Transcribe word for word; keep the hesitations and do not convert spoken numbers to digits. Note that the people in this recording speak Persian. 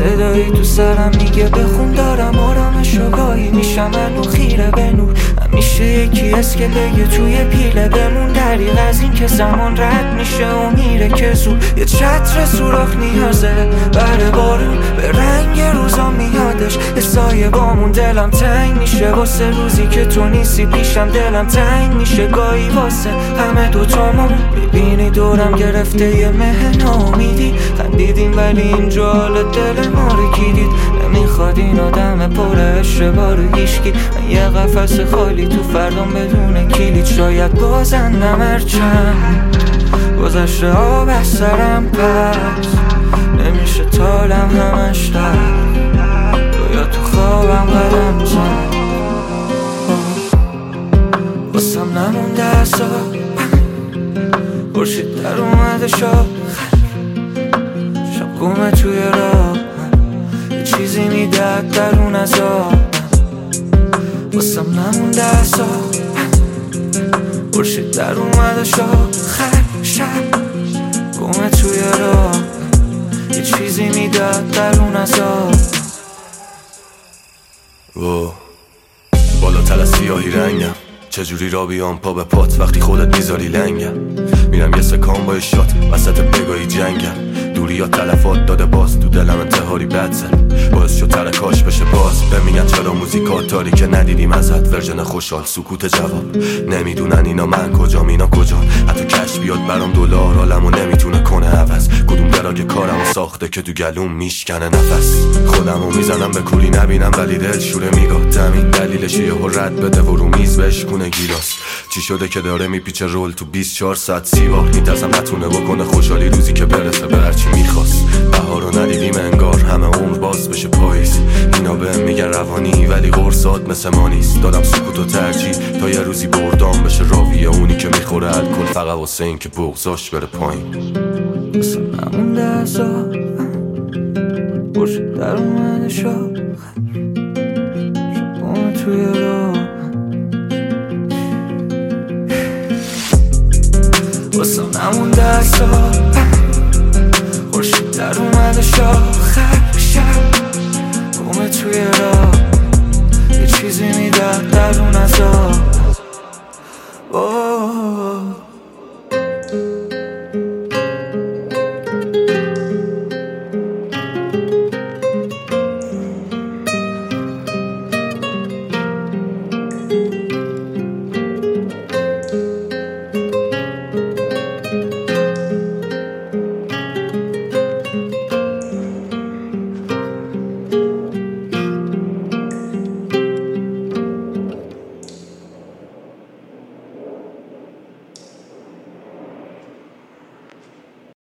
صدایی تو سرم میگه بخون دارم آرامش و گاهی میشم الو خیره به نور. همیشه یکی از که بگه توی پیله بمون، دریغ از این که زمان رد میشه و میره که زور. یه چتر سوراخ نیازه بره بارون، به رنگ روزا میادش یه سایه بامون. دلم تنگ میشه واسه روزی که تو نیستی پیشم، دلم تنگ میشه گاهی واسه همه دوتامون. میبینی دورم گرفته یه مه ناامیدی، خندیدیم ولی اینجا حال دل ما رو گیرید. نمیخواد این آدم پر اشتباه رو هیشکی، من یه قفس خالی تو فردام بدون کلید. شاید بازندم هرچند گذشته آب از سرم پس نمیشه تالم همش در رویا تو خوابم قدم زن. واسم نمونده اصلا خورشید در اومده شب شب گمه توی راه، یه چیزی میدد درون از آب. واسم نمونده اصلا خورشید در اومده شب شب گمه توی راه، یه چیزی میدد درون از آب. و بالاتر از سیاهی رنگم، چجوری را بیام پا به پات وقتی خودت میذاری لنگم. میرم یه سکان با شات وسط بگاهی جنگم، دوری یا تلفات داده باز تو دلم انتحاری بد زد. باعث شد ترکاش بشه باز بمیگن چرا موزیکات داری که ندیدیم ازت ورژن خوشحال. سکوت جواب نمیدونن اینا من کجام اینا کجا، حتی کش بیاد برام دلار عالمو نمیتونه کنه عوض. کدوم دراگ کارمو ساخته که تو گلوم میشکنه نفس. خودمو میزنم به کوری نبینم ولی دل شوره میگاه تمین، دلیلش یه رد بده و رو میز بشکونه گیلاس. چی شده که داره میپیچه رول تو بیست و چهار ساعت سیوار، میترسم نتونه بکنه خوشحالی روزی که برسه به هرچی میخواست. بهارو ندیدیم انگار همه عمر باز بشه پاییز، اینا بهم میگن روانی ولی قرصات مثل ما نیست. دادم سکوتو ترجیح تا یه روزی بردام بشه راویه اونی که میخوره الکل فقط واسه این که بغضاش بره پایین. واسه نمونده ازا خورشید در اومده شب شب گمه توی راه. واسه نمونده ازا خورشید در اومده شب